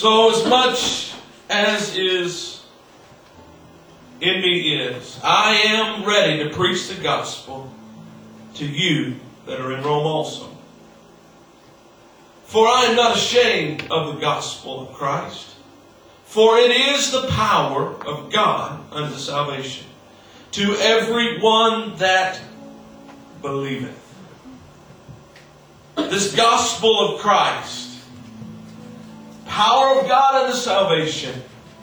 So as much as is in me is, I am ready to preach the gospel to you that are in Rome also. For I am not ashamed of the gospel of Christ, for it is the power of God unto salvation to every one that believeth. This gospel of Christ, power of God unto salvation,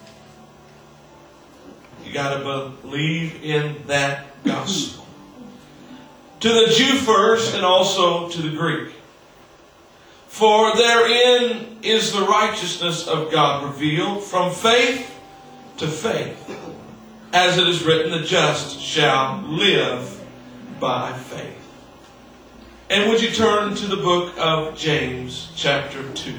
you got to believe in that gospel. To the Jew first, and also to the Greek. For therein is the righteousness of God revealed from faith to faith. As it is written, the just shall live by faith. And would you turn to the book of James, chapter 2.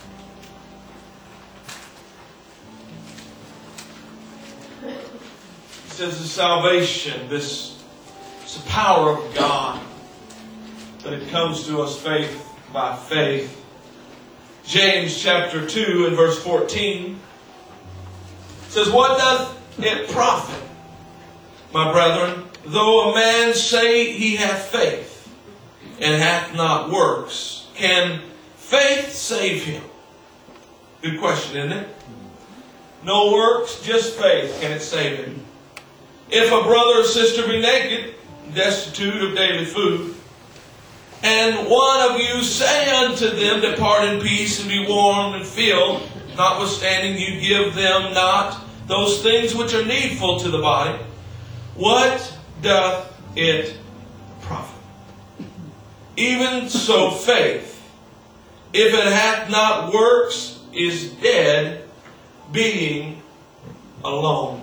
It says the salvation, this is the power of God, that it comes to us faith by faith. James chapter 2 and verse 14 says, what doth it profit, my brethren, though a man say he hath faith, and hath not works? Can faith save him? Good question, isn't it? No works, just faith. Can it save him? If a brother or sister be naked, destitute of daily food, and one of you say unto them, depart in peace and be warmed and filled, notwithstanding you give them not those things which are needful to the body, what doth it profit? Even so faith, if it hath not works, is dead, being alone.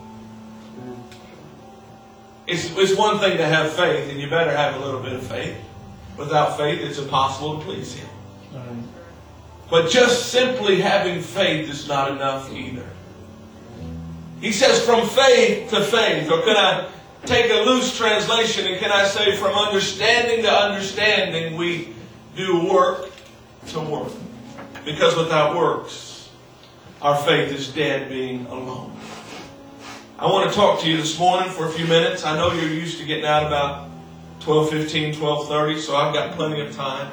It's one thing to have faith, and you better have a little bit of faith. Without faith, it's impossible to please Him. But just simply having faith is not enough either. He says from faith to faith. Or can I take a loose translation and can I say from understanding to understanding we do work to work. Because without works, our faith is dead, being alone. I want to talk to you this morning for a few minutes. I know you're used to getting out about 12:15, 12:30, so I've got plenty of time.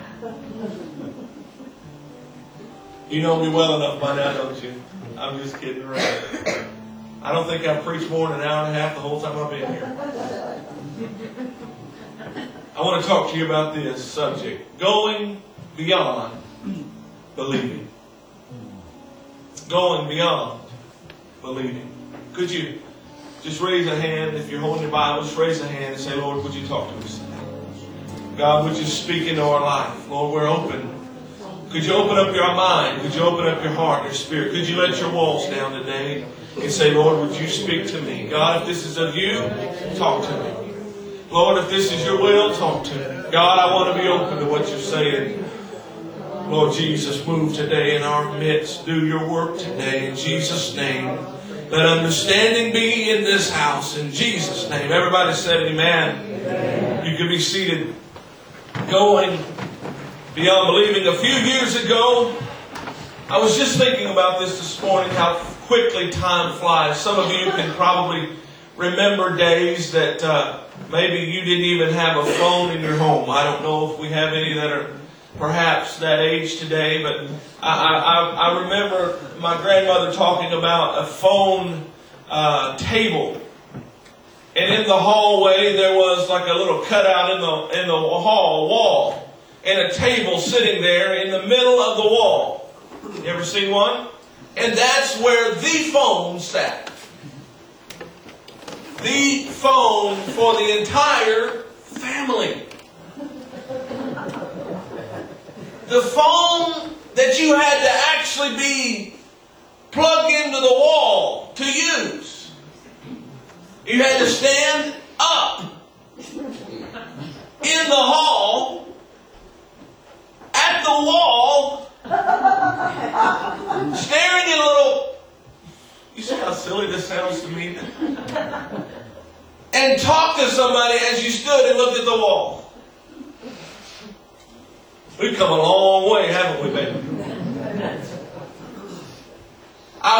You know me well enough by now, don't you? I'm just kidding around. I don't think I've preached more than an hour and a half the whole time I've been here. I want to talk to you about this subject. Going beyond believing. Going beyond believing. Could you just raise a hand, if you're holding your Bible, just raise a hand and say, Lord, would you talk to us today? God, would you speak into our life? Lord, we're open. Could you open up your mind? Could you open up your heart, your spirit? Could you let your walls down today and say, Lord, would you speak to me? God, if this is of you, talk to me. Lord, if this is your will, talk to me. God, I want to be open to what you're saying. Lord Jesus, move today in our midst. Do your work today in Jesus' name. Let understanding be in this house in Jesus' name. Everybody said amen. Amen. You can be seated. Going beyond believing. A few years ago, I was just thinking about this morning, how quickly time flies. Some of you can probably remember days that maybe you didn't even have a phone in your home. I don't know if we have any that are perhaps that age today, but I remember my grandmother talking about a phone table. And in the hallway there was like a little cutout in the hall wall. And a table sitting there in the middle of the wall. You ever seen one? And that's where the phone sat. The phone for the entire family. The phone that you had to actually be plugged into the wall to use. You had to stand up in the hall at the wall, staring at a little... You see how silly this sounds to me? And talk to somebody as you stood and looked at the wall. We've come a long way, haven't we, baby?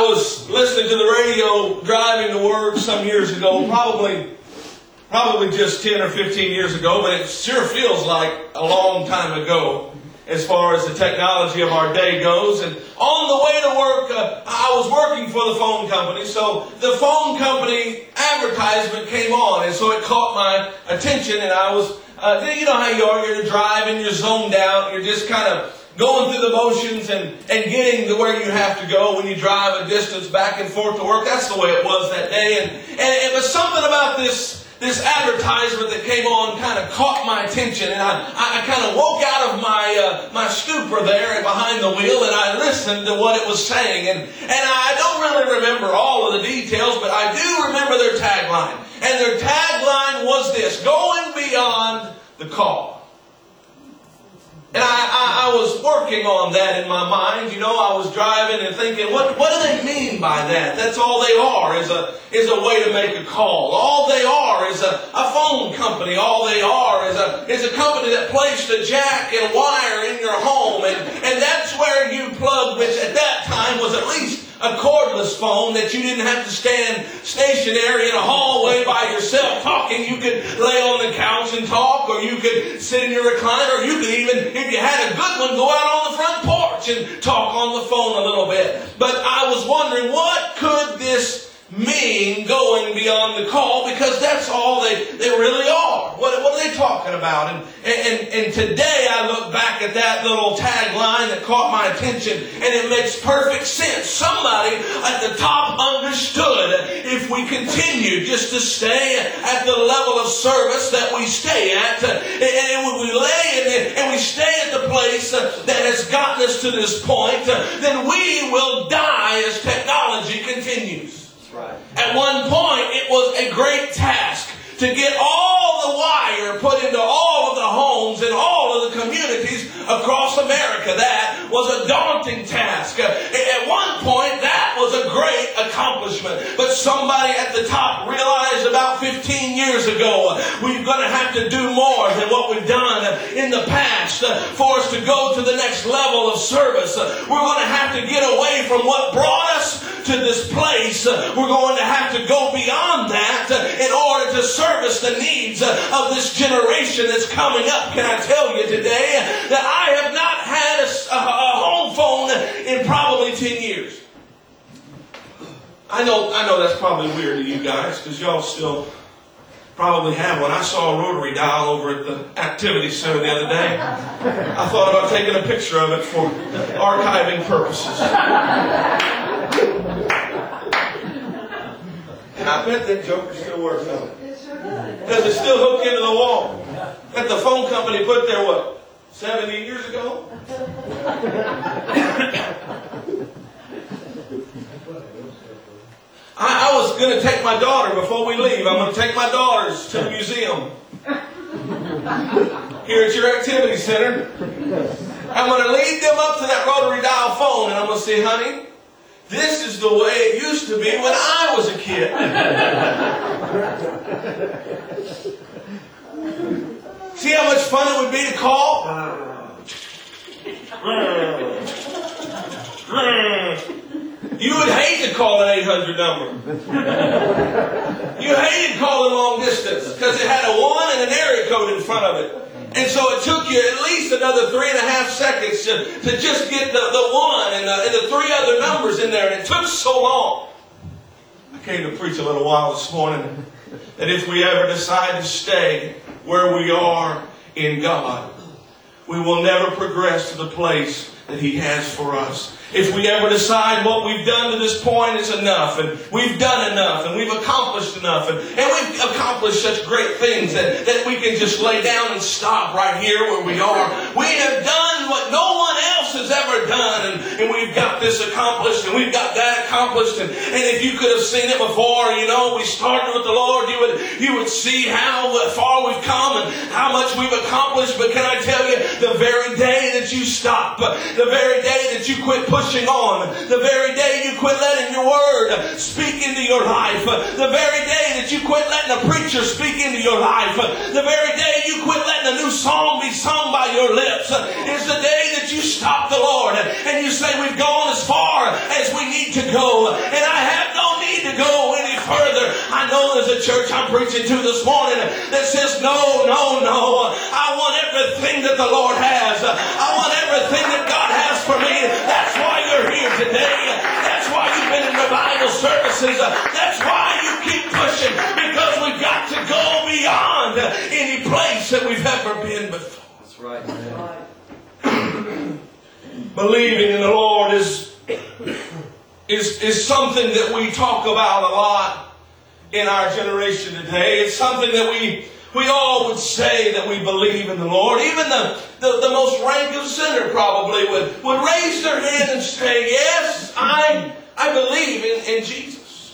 I was listening to the radio driving to work some years ago, probably just 10 or 15 years ago, but it sure feels like a long time ago as far as the technology of our day goes. And on the way to work, I was working for the phone company, so the phone company advertisement came on, and so it caught my attention, and I was, you know how you are, you're driving, you're zoned out, you're just kind of going through the motions and getting to where you have to go when you drive a distance back and forth to work. That's the way it was that day. And it was something about this advertisement that came on kind of caught my attention. And I kind of woke out of my stupor there behind the wheel, and I listened to what it was saying. And I don't really remember all of the details, but I do remember their tagline. And their tagline was this: going beyond the call. And I was working on that in my mind. You know, I was driving and thinking, what do they mean by that? That's all they are is a way to make a call. All they are is a phone company. All they are is a company that placed a jack and wire in your home. And that's where you plug, which at that time was at least a cordless phone, that you didn't have to stand stationary in a hallway by yourself talking. You could lay on the couch and talk, or you could sit in your recliner, or you could even, if you had a good one, go out on the front porch and talk on the phone a little bit. But I was wondering, what could this mean, going beyond the call? Because that's all they really are. What are they talking about? And today I look back at that little tagline that caught my attention, and it makes perfect sense. Somebody at the top understood, if we continue just to stay at the level of service that we stay at, and we lay and we stay at the place that has gotten us to this point, then we will die as technology continues. Right. At one point, it was a great task to get all the wire put into all of the homes and all of the communities across America. That was a daunting task. At one point, that was a great accomplishment. But somebody at the top realized about 15 years ago, we're going to have to do more than what we've done in the past for us to go to the next level of service. We're going to have to get away from what brought us to this place. We're going to have to go beyond that in order to service the needs of this generation that's coming up. Can I tell you today that I have not had a home phone in probably 10 years. I know that's probably weird to you guys, because y'all still probably have one. I saw a rotary dial over at the activity center the other day. I thought about taking a picture of it for archiving purposes. And I bet that joker still works on it. Does it still hook into the wall that the phone company put there, 70 years ago? I was going to take my daughter before we leave. I'm going to take my daughters to the museum here at your activity center. I'm going to lead them up to that rotary dial phone, and I'm going to say, honey, this is the way it used to be when I was a kid. See how much fun it would be to call? You would hate to call an 800 number. You hated calling long distance because it had a 1 and an area code in front of it. And so it took you at least another 3.5 seconds to just get the 1 and the 3 other numbers in there. And it took so long. I came to preach a little while this morning that if we ever decide to stay where we are in God, we will never progress to the place that He has for us. If we ever decide what we've done to this point is enough, and we've done enough, and we've accomplished enough, and we've accomplished such great things that we can just lay down and stop right here where we are. We have done what no one else has ever done, and we've got this accomplished, and we've got that accomplished, and if you could have seen it before, we started with the Lord, you would see how far we've come and how much we've accomplished. But can I tell you, the very day that you stop, the very day that you quit pushing on, the very day you quit letting your word speak into your life, the very day that you quit letting a preacher speak into your life, the very day you quit letting a new song be sung by your lips, is the day that you stop the Lord and you say, we've gone as far as we need need to go, and I have no need to go any further. I know there's a church I'm preaching to this morning that says, no, no, no. I want everything that the Lord has. I want everything that God has for me. That's why you're here today. That's why you've been in revival services. That's why you keep pushing, because we've got to go beyond any place that we've ever been before. That's right. Believing in the Lord is something that we talk about a lot in our generation today. It's something that we all would say that we believe in the Lord. Even the most rank of sinner probably would raise their hand and say, yes, I believe in Jesus.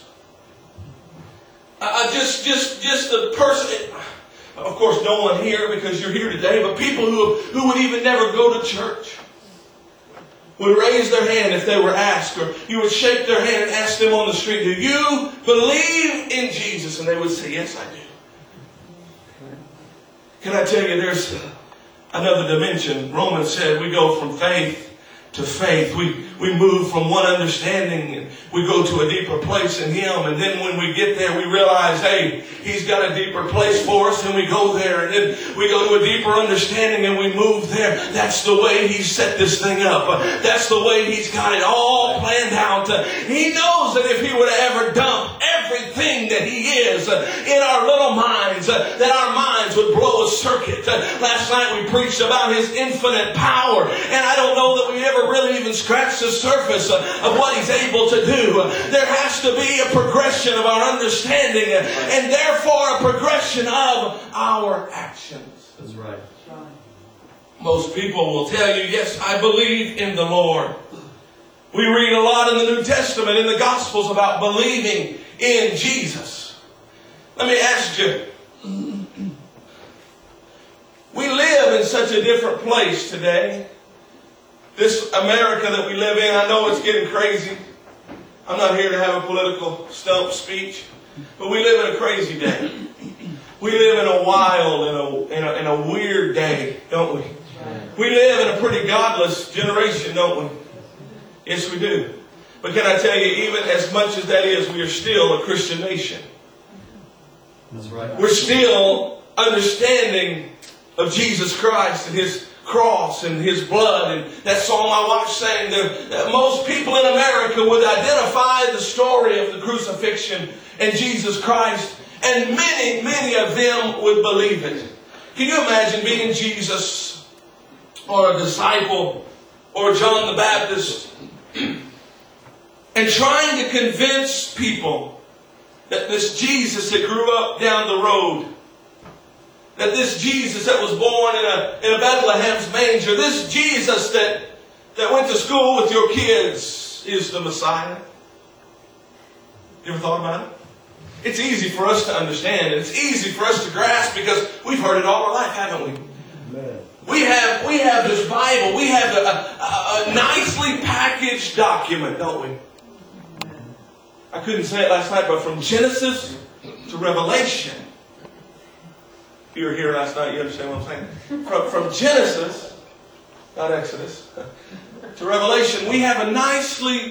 Just the person, of course no one here because you're here today, but people who would even never go to church would raise their hand if they were asked, or you would shake their hand and ask them on the street, do you believe in Jesus? And they would say, yes, I do. Can I tell you, there's another dimension. Romans said we go from faith to faith. We move from one understanding and we go to a deeper place in Him. And then when we get there, we realize, hey, He's got a deeper place for us, and we go there. And then we go to a deeper understanding and we move there. That's the way He set this thing up. That's the way He's got it all planned out. He knows that if He would have ever dumped everything that He is in our little minds, that our minds would blow a circuit. Last night we preached about His infinite power, and I don't know that we ever really even scratched the surface of what He's able to do. There has to be a progression of our understanding, and therefore a progression of our actions. That's right. Most people will tell you, yes, I believe in the Lord. We read a lot in the New Testament, in the Gospels, about believing in Jesus. Let me ask you, we live in such a different place today. This America that we live in, I know it's getting crazy. I'm not here to have a political stump speech, but we live in a crazy day. We live in a wild and a weird day, don't we? We live in a pretty godless generation, don't we? Yes, we do. But can I tell you, even as much as that is, we are still a Christian nation. That's right. We're still understanding of Jesus Christ and His cross and His blood. And that song my wife sang, that most people in America would identify the story of the crucifixion and Jesus Christ, and many, many of them would believe it. Can you imagine being Jesus or a disciple or John the Baptist and trying to convince people that this Jesus that grew up down the road, that this Jesus that was born in a Bethlehem's manger, this Jesus that went to school with your kids is the Messiah? You ever thought about it? It's easy for us to understand, and it's easy for us to grasp because we've heard it all our life, haven't we? Amen. We have this Bible. We have a nicely packaged document, don't we? I couldn't say it last night, but from Genesis to Revelation. If you were here last night, you understand what I'm saying. From Genesis, not Exodus, to Revelation, we have a nicely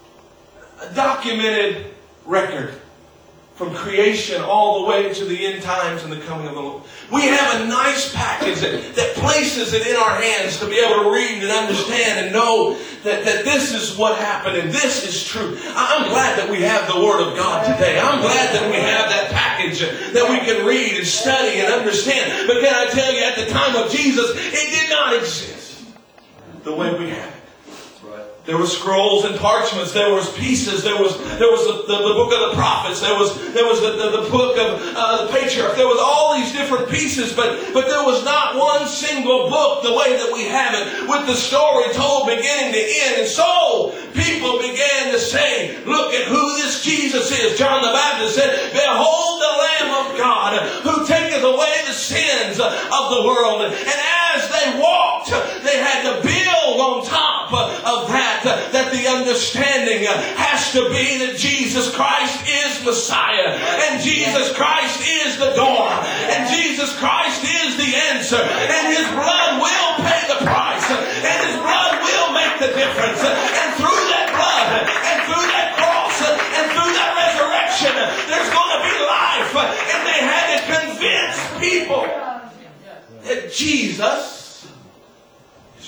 documented record. From creation all the way to the end times and the coming of the Lord. We have a nice package that places it in our hands to be able to read and understand and know that this is what happened and this is true. I'm glad that we have the Word of God today. I'm glad that we have that package that we can read and study and understand. But can I tell you, at the time of Jesus, it did not exist the way we have it. There were scrolls and parchments. There was pieces. There was the book of the prophets. There was the book of the patriarch. There was all these different pieces, but there was not one single book the way that we have it, with the story told beginning to end. And so people began to say, "Look at who this Jesus is." John the Baptist said, "Behold the Lamb of God who taketh away the sins of the world." And as they walked, they had to build on top of that the understanding has to be that Jesus Christ is Messiah, and Jesus Christ is the door, and Jesus Christ is the answer, and His blood will pay the price, and His blood will make the difference, and through that blood and through that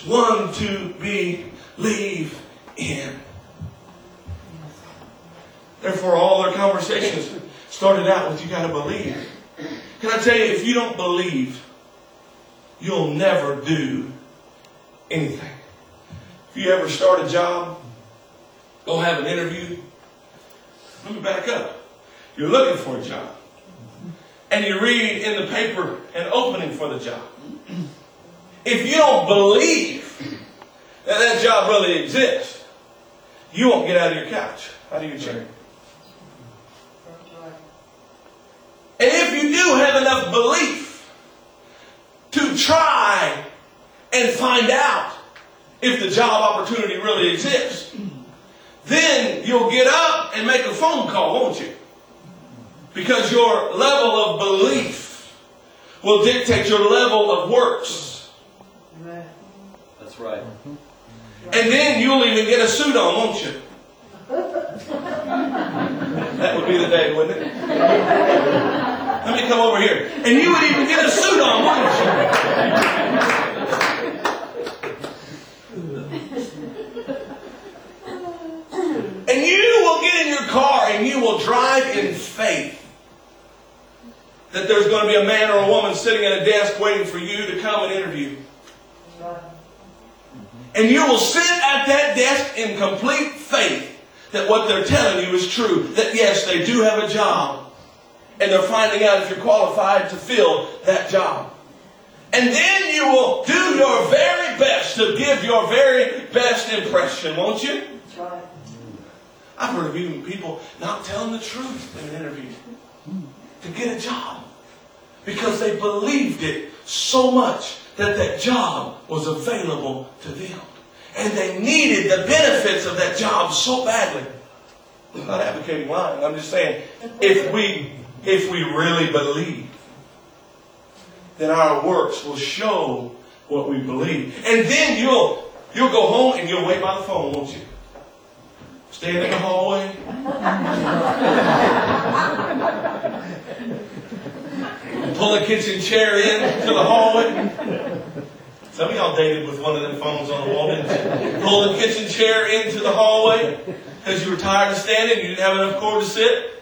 It's one to believe in. Therefore, all their conversations started out with, you got to believe. Can I tell you, if you don't believe, you'll never do anything. If you ever start a job, go have an interview, let me back up. You're looking for a job. And you read in the paper an opening for the job. If you don't believe that that job really exists, you won't get out of your couch. How do you check? And if you do have enough belief to try and find out if the job opportunity really exists, then you'll get up and make a phone call, won't you? Because your level of belief will dictate your level of works. That's right. And then you'll even get a suit on, won't you? That would be the day, wouldn't it? Let me come over here. And you would even get a suit on, wouldn't you? And you will get in your car and you will drive in faith that there's going to be a man or a woman sitting at a desk waiting for you to come and interview. And you will sit at that desk in complete faith that what they're telling you is true. That yes, they do have a job. And they're finding out if you're qualified to fill that job. And then you will do your very best to give your very best impression, won't you? That's right. I've heard of even people not telling the truth in an interview to get a job. Because they believed it so much that that job was available to them. And they needed the benefits of that job so badly. I'm not advocating lying. I'm just saying, if we really believe, then our works will show what we believe. And then you'll go home and you'll wait by the phone, won't you? Stand in the hallway. Pull a kitchen chair in to the hallway. Some of y'all dated with one of them phones on the wall, didn't you? Pull the kitchen chair into the hallway because you were tired of standing and you didn't have enough cord to sit.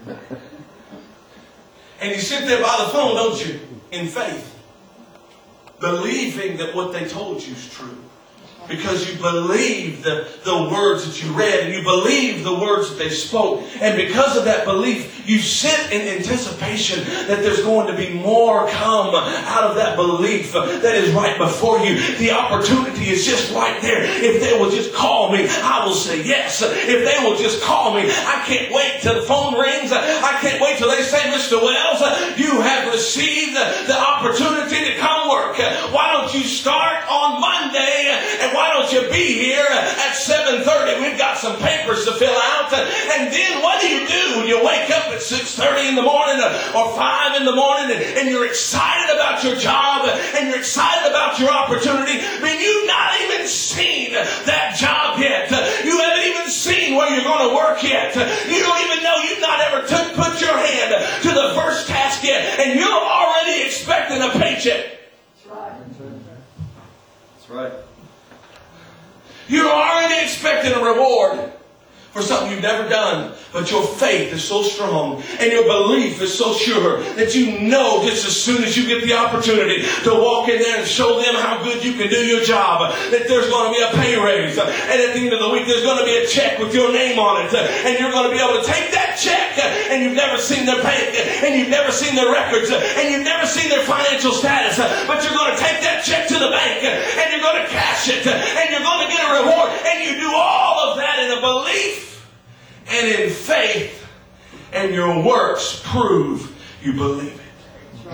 And you sit there by the phone, don't you? In faith. Believing that what they told you is true. Because you believe the words that you read and you believe the words that they spoke. And because of that belief, you sit in anticipation that there's going to be more come out of that belief that is right before you. The opportunity is just right there. If they will just call me, I will say yes. If they will just call me, I can't wait till the phone rings. I can't wait till they say, Mr. Wells, you have received the opportunity to come work. Why don't you start on Monday? And why don't you be here at 7:30? We've got some papers to fill out. And then what do you do when you wake up at 6:30 in the morning or 5 in the morning and you're excited about your job and you're excited about your opportunity? I mean, you've not even seen that job yet. You haven't even seen where you're going to work yet. You don't even know. You've not ever put your hand to the first task yet. And you're already expecting a paycheck. That's right. That's right. You're already expecting a reward for something you've never done. But your faith is so strong and your belief is so sure that you know just as soon as you get the opportunity to walk in there and show them how good you can do your job, that there's going to be a pay raise. And at the end of the week, there's going to be a check with your name on it. And you're going to be able to take that check and you've never seen their bank and you've never seen their records and you've never seen their financial status. But you're going to take that check to the bank and you're going to cash it and you're going to get a reward. And you do all of that in a belief and in faith, and your works prove you believe it.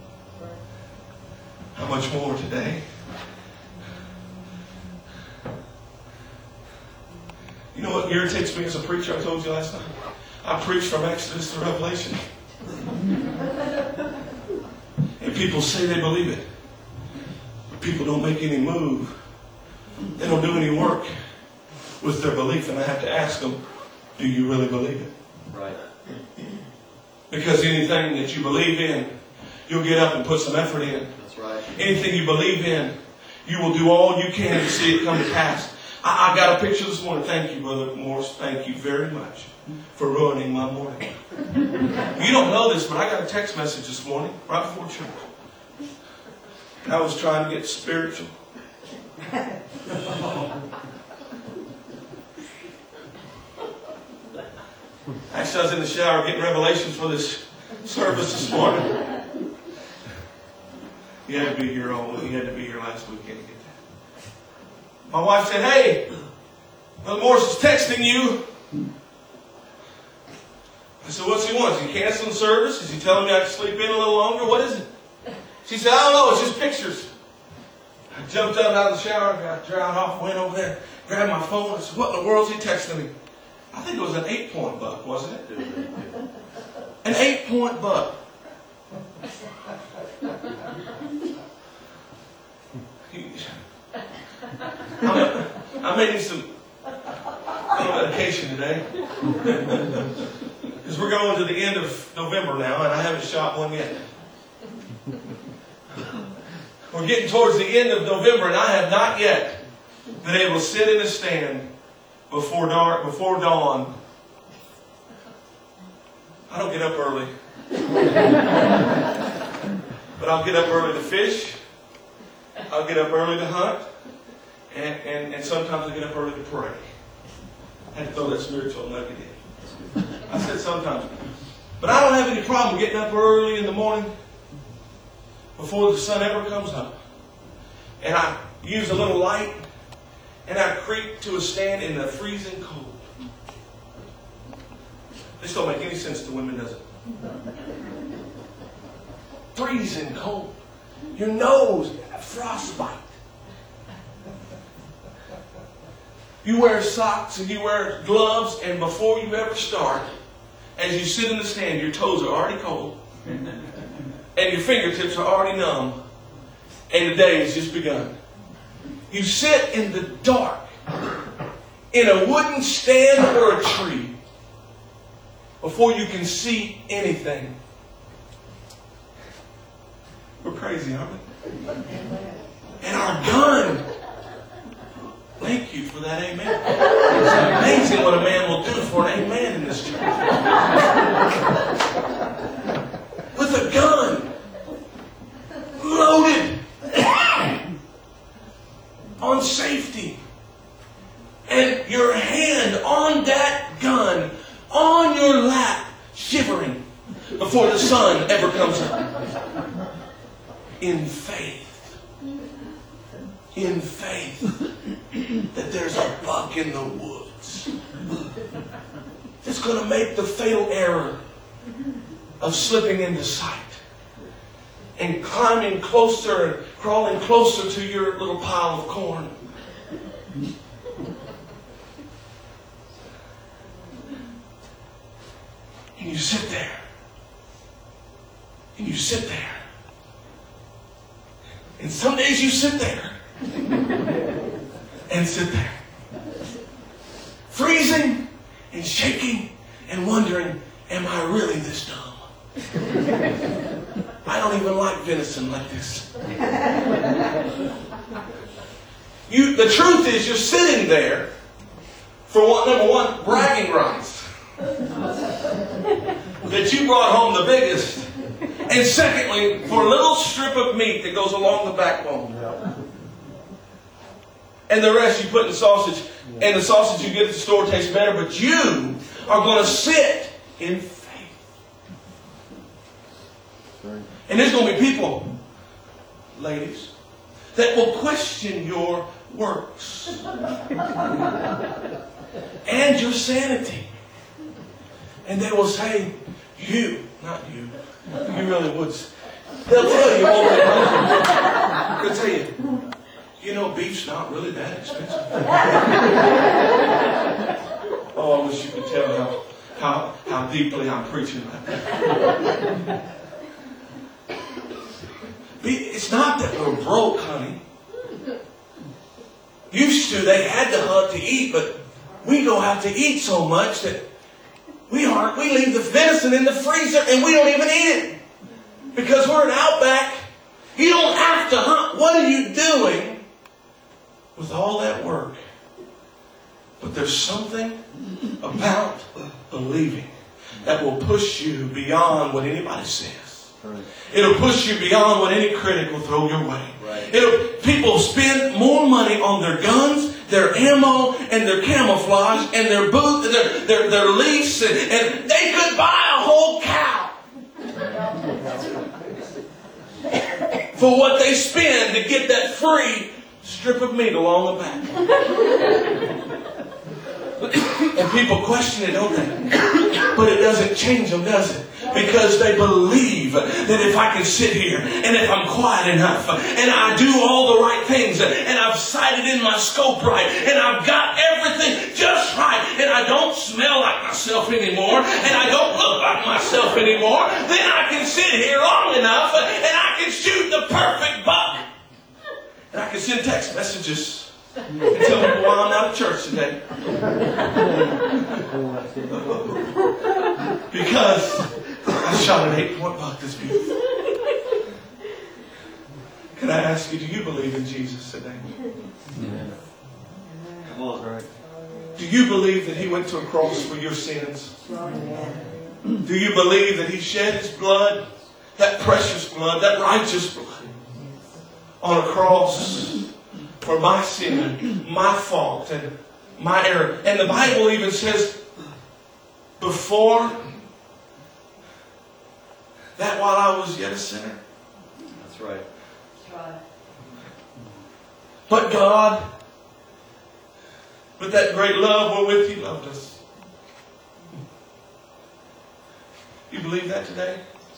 How much more today? You know what irritates me as a preacher? I told you last night. I preach from Exodus to Revelation. And people say they believe it. But people don't make any move. They don't do any work with their belief. And I have to ask them, do you really believe it? Right. Because anything that you believe in, you'll get up and put some effort in. That's right. Anything you believe in, You will do all you can to see it come to pass. I got a picture this morning. Thank you, Brother Morris. Thank you very much for ruining my morning. You don't know this, but I got a text message this morning right before church. I was trying to get spiritual. Actually, I was in the shower getting revelations for this service this morning. You had to be here all week. You had to be here last weekend to get that. My wife said, "Hey, Brother Morris is texting you." I said, "What's he want? Is he canceling the service? Is he telling me I can sleep in a little longer? What is it?" She said, "I don't know. It's just pictures." I jumped up out of the shower, got dried off, went over there, grabbed my phone. I said, "What in the world is he texting me?" I think it was an 8-point buck, wasn't it? An 8-point buck. I may need some medication today. Because we're going to the end of November now, and I haven't shot one yet. We're getting towards the end of November, and I have not yet been able to sit in a stand before dark, before dawn. I don't get up early. But I'll get up early to fish. I'll get up early to hunt. And sometimes I get up early to pray. I had to throw that spiritual nugget in. I said sometimes. But I don't have any problem getting up early in the morning before the sun ever comes up. And I use a little light and I creep to a stand in the freezing cold. This don't make any sense to women, does it? Freezing cold. Your nose, frostbite. You wear socks and you wear gloves, and before you ever start, as you sit in the stand, your toes are already cold, and your fingertips are already numb, and the day has just begun. You sit in the dark, in a wooden stand or a tree, before you can see anything. We're crazy, aren't we? And our gun. Thank you for that amen. It's amazing what a man will do for an amen in this church. With a gun. Loaded. On safety. And your hand on that gun, on your lap, shivering before the sun ever comes up. In faith. In faith that there's a buck in the woods. It's going to make the fatal error of slipping into sight and climbing closer and crawling closer to your little pile of corn. And you sit there. And you sit there. And some days you sit there. And sit there. Freezing and shaking and wondering, am I really this dumb? I don't even like venison like this. The truth is you're sitting there for number one, bragging rights. That you brought home the biggest. And secondly, for a little strip of meat that goes along the backbone. And the rest you put in sausage. And the sausage you get at the store tastes better. But you are going to sit in faith. And there's going to be people, ladies, that will question your works. And your sanity. And they will say, you, not you. You really would. They'll tell you, won't they? They'll tell you, you know, beef's not really that expensive. Oh, I wish you could tell how deeply I'm preaching about that. It's not that we're broke, honey. Used to, they had to hunt to eat, but we don't have to eat so much that we leave the venison in the freezer and we don't even eat it. Because we're an outback. You don't have to hunt. What are you doing with all that work. But there's something about believing that will push you beyond what anybody says. Right. It'll push you beyond what any critic will throw your way. Right. People spend more money on their guns, their ammo, and their camouflage, and their booth, and their lease, and they could buy a whole cow for what they spend to get that free strip of meat along the back. And people question it, don't they? But it doesn't change them, does it? Because they believe that if I can sit here and if I'm quiet enough and I do all the right things and I've sighted in my scope right and I've got everything just right and I don't smell like myself anymore and I don't look like myself anymore, then I can sit here long enough and I can shoot the perfect buck. And I can send text messages and tell people why I'm not at church today. Because I shot an 8-point buck this beautiful. Can I ask you, do you believe in Jesus today? Come on. Right. Do you believe that He went to a cross for your sins? Do you believe that He shed His blood, that precious blood, that righteous blood, on a cross for my sin, my fault, and my error? And the Bible even says, before that, while I was yet a sinner. That's right. But God, with that great love wherewith He loved us. You believe that today?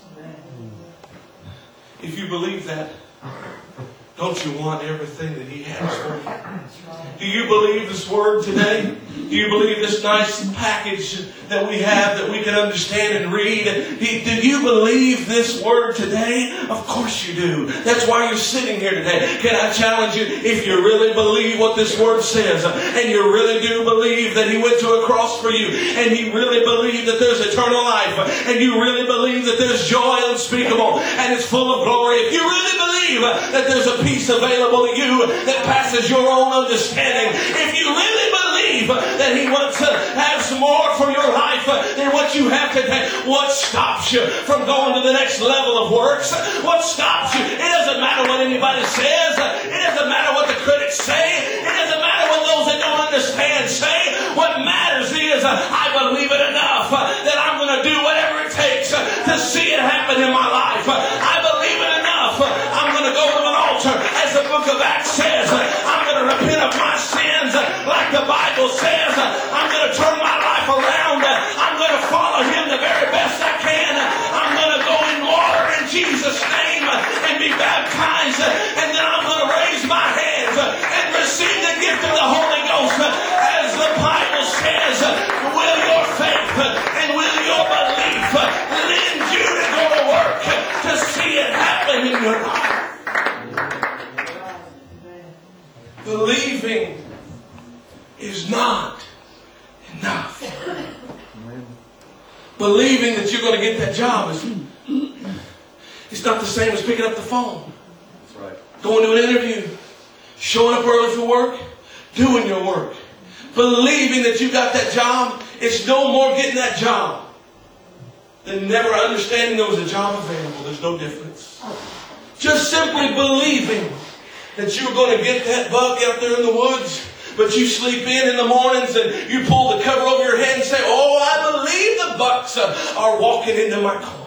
If you believe that, don't you want everything that He has for you? Do you believe this word today? Do you believe this nice package that we have that we can understand and read? Do you believe this word today? Of course you do. That's why you're sitting here today. Can I challenge you? If you really believe what this word says, and you really do believe that He went to a cross for you, and you really believe that there's eternal life, and you really believe that there's joy unspeakable, and it's full of glory, if you really believe that there's a peace available to you that passes your own understanding, if you really believe that He wants to have some more for your life than what you have today, what stops you from going to the next level of works? What stops you? It doesn't matter what anybody says. It doesn't matter what the critics say. It doesn't matter what those that don't understand say. What matters is I believe it enough that I'm going to do whatever it takes to see it happen in my life. I believe it enough. I'm going to go to an altar, as the book of Acts says. I'm going to repent of my sins like the Bible says. I'm going to turn my life around. I'm going to follow Him the very best I can. I'm going to go in water in Jesus' name and be baptized. And then I'm going to raise my hands and receive the gift of the Holy Ghost. As the Bible says, will your faith and will your belief lead you to go to work to see it happen in your life? Believing is not enough. Believing that you're going to get that job it's not the same as picking up the phone. That's right. Going to an interview, showing up early for work, doing your work. Believing that you got that job, it's no more getting that job than never understanding there was a job available. There's no difference. Just simply believing that you're going to get that buck out there in the woods, but you sleep in the mornings and you pull the cover over your head and say, oh, I believe the bucks are walking into my car.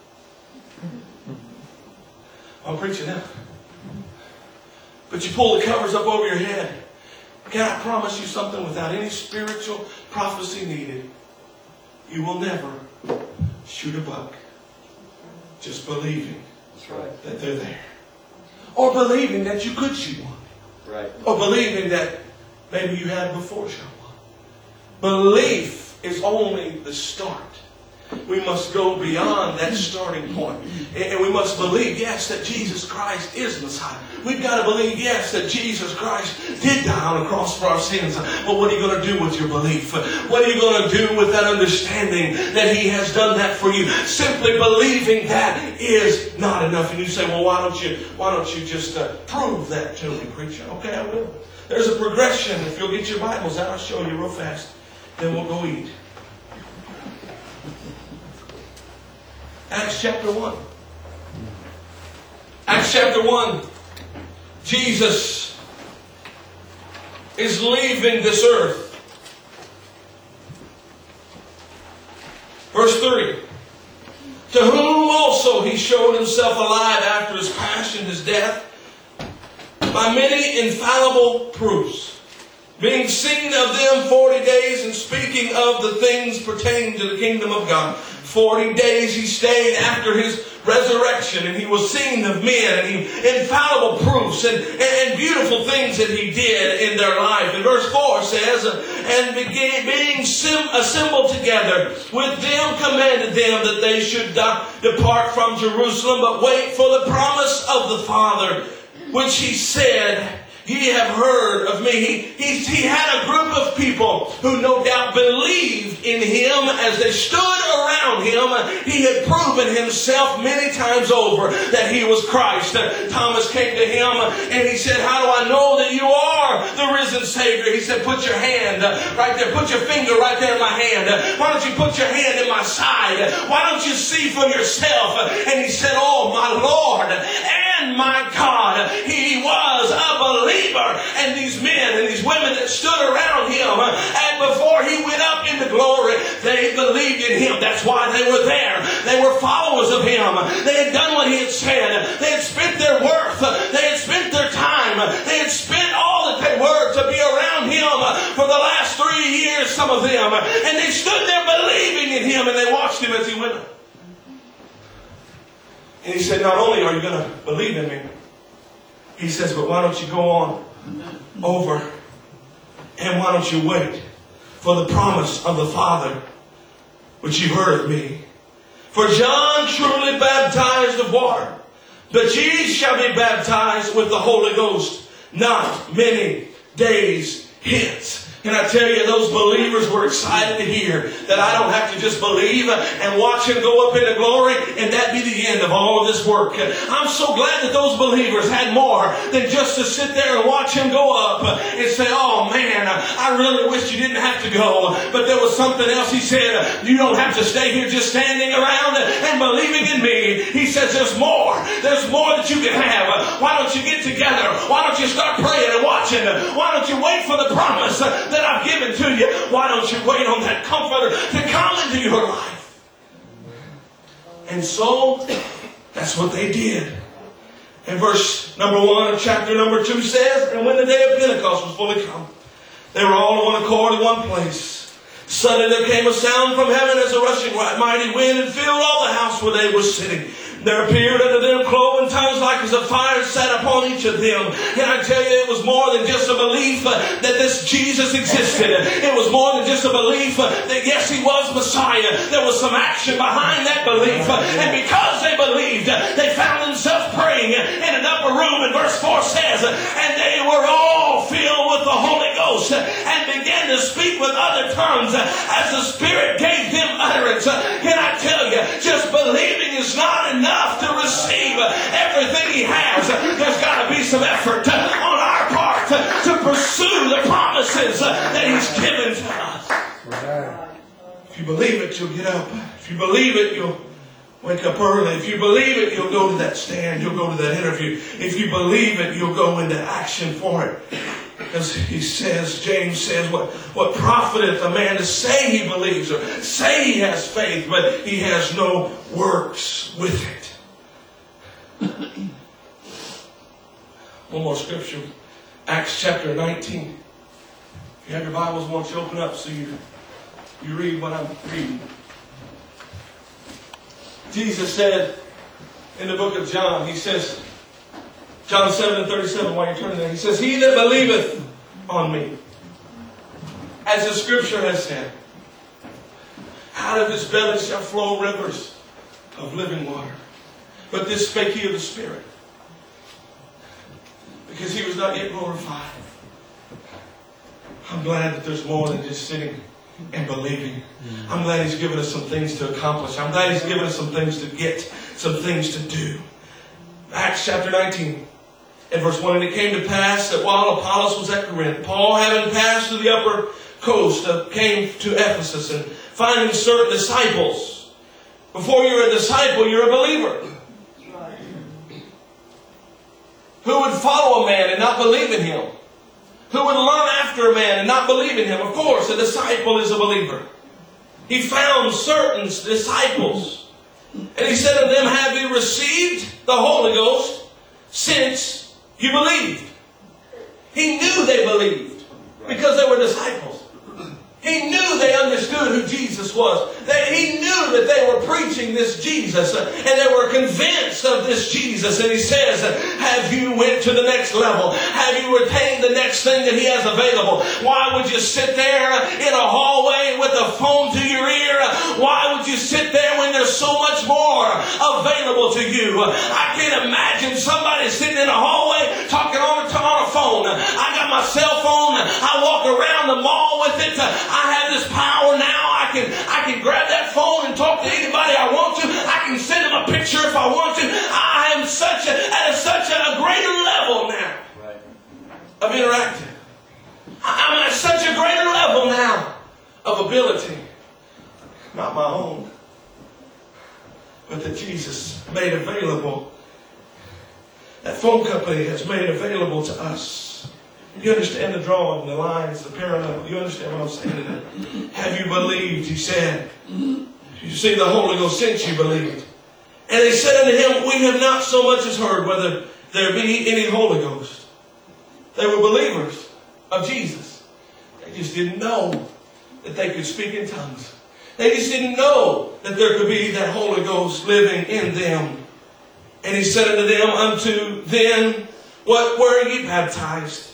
I'm preaching now. But you pull the covers up over your head. Can I promise you something without any spiritual prophecy needed? You will never shoot a buck. Just believing That's right. that they're there. Or believing that you could shoot one. Right. Or believing that maybe you had before shot one. Belief is only the start. We must go beyond that starting point. And we must believe, yes, that Jesus Christ is Messiah. We've got to believe, yes, that Jesus Christ did die on the cross for our sins. But what are you going to do with your belief? What are you going to do with that understanding that He has done that for you? Simply believing that is not enough. And you say, well, why don't you just prove that to me, preacher? Okay, I will. there's a progression. If you'll get your Bibles out, I'll show you real fast. Then we'll go eat. Acts chapter 1. Acts chapter 1. Jesus is leaving this earth. Verse 3. To whom also he showed himself alive after his passion, his death, by many infallible proofs, being seen of them 40 days, and speaking of the things pertaining to the kingdom of God. 40 days he stayed after his resurrection, and he was seen of men, and infallible proofs and beautiful things that he did in their life. And verse 4 says, and being assembled together with them, commanded them that they should depart from Jerusalem, but wait for the promise of the Father, which he said, ye have heard of me. He had a group of people who no doubt believed in him as they stood around him. He had proven himself many times over that he was Christ. Thomas came to him and he said, how do I know that you are the risen Savior? He said, put your hand right there. Put your finger right there in my hand. Why don't you put your hand in my side? Why don't you see for yourself? And he said, oh, my Lord and my God. He was a believer. And these men and these women that stood around him, and before he went up into glory, they believed in him. That's why they were there. They were followers of him. They had done what he had said. They had spent their worth. They had spent their time. They had spent all that they were to be around him for the last 3 years, some of them. And they stood there believing in him, and they watched him as he went up. And he said, not only are you going to believe in me, he says, but why don't you go on over and why don't you wait for the promise of the Father, which you heard of me? For John truly baptized of water, but ye shall be baptized with the Holy Ghost not many days hence. Can I tell you, those believers were excited to hear that I don't have to just believe and watch him go up into glory and that be the end of all of this work. I'm so glad that those believers had more than just to sit there and watch him go up and say, oh man, I really wish you didn't have to go. But there was something else. He said, you don't have to stay here just standing around and believing in me. He says, there's more. There's more that you can have. Why don't you get together? Why don't you start praying and watching? Why don't you wait for the promise that I've given to you? Why don't you wait on that comforter to come into your life? And so, that's what they did. And verse number 1 of chapter number 2 says, and when the day of Pentecost was fully come, they were all in one accord in one place. Suddenly there came a sound from heaven as a rushing mighty wind, and filled all the house where they were sitting. There appeared unto them cloven tongues like as a fire sat upon each of them. And I tell you, it was more than just a belief that this Jesus existed. It was more than just a belief that yes, he was Messiah. There was some action behind that belief. And because they believed, they found themselves praying in an upper room. And verse 4 says, and they were all filled with the Holy Ghost and began to speak with other tongues as the Spirit gave them utterance. Can I tell you, just believing is not enough to receive everything he has. There's got to be some effort on our part to pursue the promises that he's given to us. If you believe it, you'll get up. If you believe it, you'll wake up early. If you believe it, you'll go to that stand. You'll go to that interview. If you believe it, you'll go into action for it. Because he says, James says, what profiteth a man to say he believes or say he has faith, but he has no works with it. One more scripture. Acts chapter 19. If you have your Bibles, I want you to open up so you read what I'm reading. Jesus said in the book of John, he says, John 7:37, while you're turning there, he says, he that believeth on me, as the scripture has said, out of his belly shall flow rivers of living water. But this spake he of the Spirit, because he was not yet glorified. I'm glad that there's more than just sitting and believing. I'm glad he's given us some things to accomplish. I'm glad he's given us some things to get, some things to do. Acts chapter 19. And verse 1, and it came to pass that while Apollos was at Corinth, Paul, having passed through the upper coast, came to Ephesus, and finding certain disciples. Before you're a disciple, you're a believer. Who would follow a man and not believe in him? Who would learn after a man and not believe in him? Of course, a disciple is a believer. He found certain disciples. And he said to them, have you received the Holy Ghost since you believed? He knew they believed because they were disciples. He knew they understood who Jesus was. He knew that they were preaching this Jesus, and they were convinced of this Jesus. And he says, have you went to the next level? Have you retained the next thing that he has available? Why would you sit there in a hallway with a phone to your ear? Why would you sit there when there's so much more available to you? I can't imagine somebody sitting in a hallway talking on a phone. I got my cell phone. I walk around the mall with it. I have this power now. I can grab that phone and talk to anybody I want to. I can send them a picture if I want to. I am at such a greater level now of interacting. I'm at such a greater level now of ability. Not my own, but that Jesus made available. That phone company has made available to us. You understand the drawing, the lines, the parallel. You understand what I'm saying today? Have you believed? He said. You see, the Holy Ghost since you believed. And they said unto him, we have not so much as heard whether there be any Holy Ghost. They were believers of Jesus. They just didn't know that they could speak in tongues. They just didn't know that there could be that Holy Ghost living in them. And he said unto them, unto then, what were ye baptized?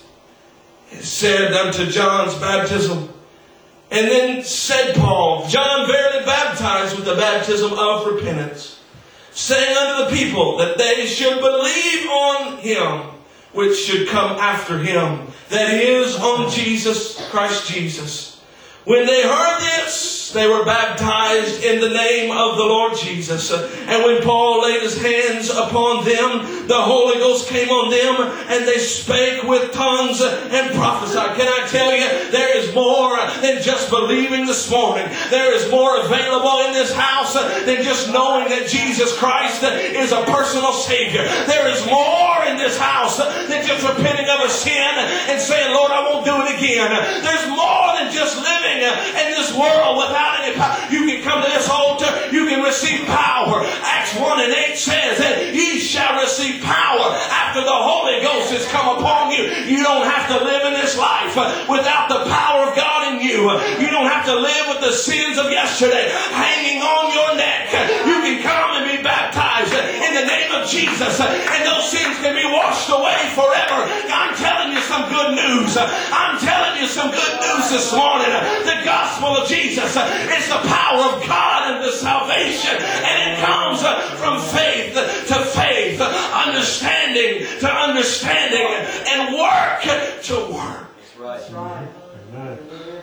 It said unto John's baptism. And then said Paul, John verily baptized with the baptism of repentance, saying unto the people that they should believe on him which should come after him, that is, on Jesus, Christ Jesus. When they heard this, they were baptized in the name of the Lord Jesus. And when Paul laid his hands upon them, the Holy Ghost came on them, and they spake with tongues and prophesied. Can I tell you, there is more than just believing this morning. There is more available in this house than just knowing that Jesus Christ is a personal Savior. There is more in this house than just repenting of a sin and saying, Lord, I won't do it again. There's more than just living in this world without any power. You can come to this altar, you can receive power. Acts 1:8 says that ye shall receive power after the Holy Ghost has come upon you. You don't have to live in this life without the power of God in you. You don't have to live with the sins of yesterday hanging on your neck. You can come and be baptized in the name of Jesus, and those sins can be washed away forever. I'm telling you some good news. I'm telling you some good news this morning. The gospel of Jesus is the power of God and the salvation, and it comes from faith to faith, understanding to understanding, and work to work. That's right. Amen.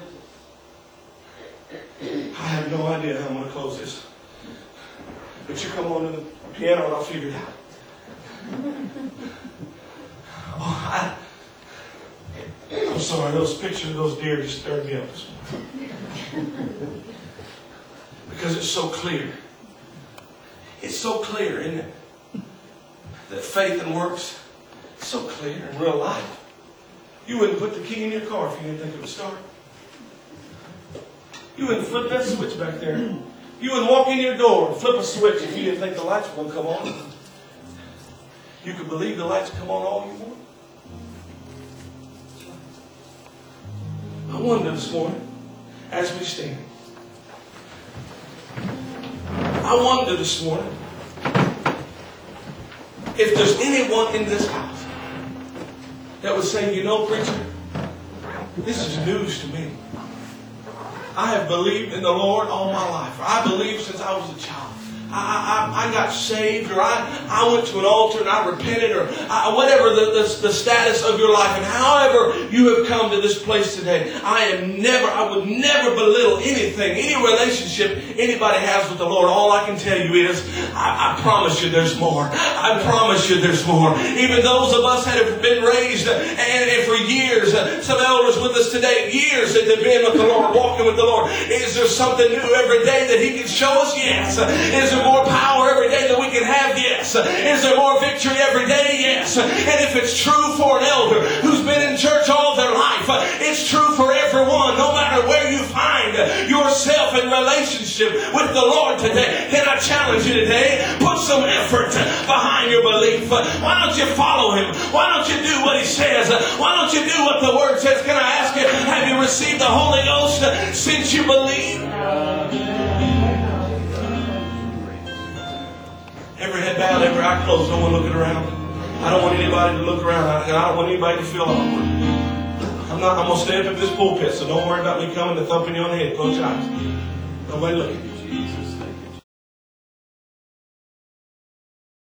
I have no idea how I'm going to close this, but you come on to the piano and I'll figure it out. I'm sorry, those pictures of those deer just stirred me up this morning. Because it's so clear. It's so clear, isn't it? That faith and works, it's so clear in real life. You wouldn't put the key in your car if you didn't think it would start. You wouldn't flip that switch back there. You wouldn't walk in your door and flip a switch if you didn't think the lights were going to come on. You could believe the lights come on all you want. I wonder this morning, as we stand, I wonder this morning if there's anyone in this house that would say, you know, preacher, this is news to me. I have believed in the Lord all my life. I believed since I was a child. I got saved, or I went to an altar and I repented, or whatever the status of your life, and however you have come to this place today, I would never belittle anything, any relationship anybody has with the Lord. All I can tell you is, I promise you there's more. I promise you there's more. Even those of us that have been raised and for years, some elders with us today, years that they've been with the Lord, walking with the Lord. Is there something new every day that He can show us? Yes. Is there more power every day that we can have? Yes. Is there more victory every day? Yes. And if it's true for an elder who's been in church all their life, it's true for everyone, no matter where you find yourself in relationship with the Lord today. Can I challenge you today? Put some effort behind your belief. Why don't you follow Him? Why don't you do what He says? Why don't you do what the Word says? Can I ask you, have you received the Holy Ghost since you believe? Every head bowed, every eye closed, no one looking around. I don't want anybody to look around. I don't want anybody to feel awkward. I'm going to stand up at this pulpit, so don't worry about me coming to thumping you on the head. Close your eyes. Nobody looking. Jesus, thank you.